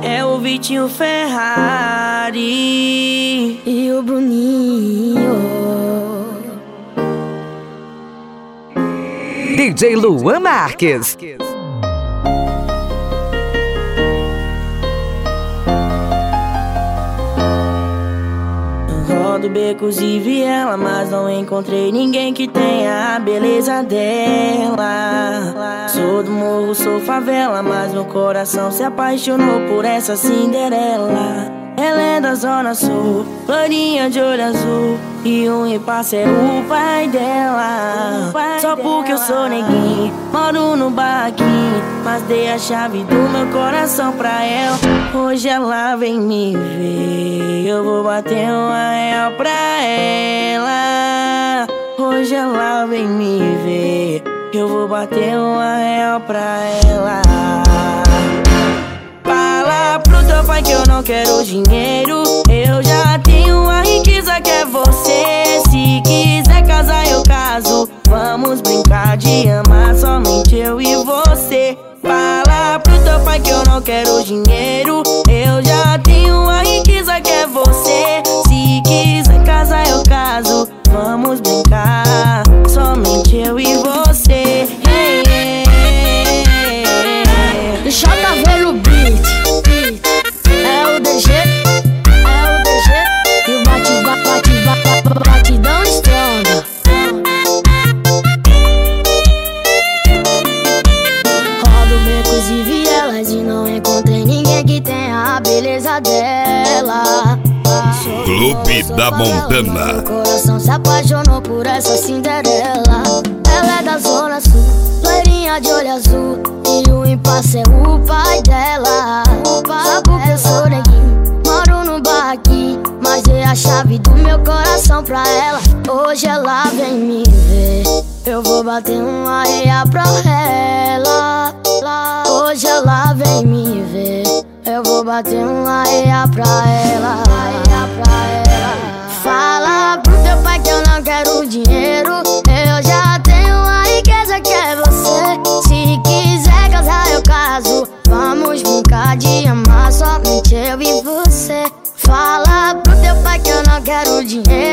é o Vitinho Ferrari e o Bruninho. DJ Luan Marques. Rodo becos e viela, mas não encontrei ninguém que tenha a beleza dela. Sou do morro, sou favela, mas meu coração se apaixonou por essa Cinderela. Ela é da zona sul, loirinha de olho azul, e o impasse é o pai dela. Só porque eu sou neguinho, moro no barraquinho, mas dei a chave do meu coração pra ela. Hoje ela vem me ver, eu vou bater uma real pra ela. Hoje ela vem me ver, eu vou bater uma real pra ela. Fala pro teu pai que eu não quero dinheiro, eu já tenho a riqueza que é você. Se quiser casar eu caso, vamos brincar de amar somente eu e você. Fala pro teu pai que eu não quero dinheiro, eu já tenho a riqueza que é você. Se quiser casar eu caso, vamos brincar somente eu e você. JV no beat, é o DG, e o batidão estronda. Rodo becos e vielas e não encontrei ninguém que tenha a beleza dela. Clube da Montana. Meu coração se apaixonou por essa Cinderela. Ela é da zona sul, loirinha de olho azul, e o impasse é o pai dela. Só porque eu sou neguinho, moro no barraquinho, mas dei a chave do meu coração pra ela. Hoje ela vem me ver, eu vou bater uma real pra ela. Hoje ela vem me ver, eu vou bater uma real pra ela. Fala pro teu pai que eu não quero dinheiro, eu já tenho a riqueza que é você. Se quiser casar eu caso, vamos brincar de amar somente eu e você. Fala pro teu pai que eu não quero dinheiro,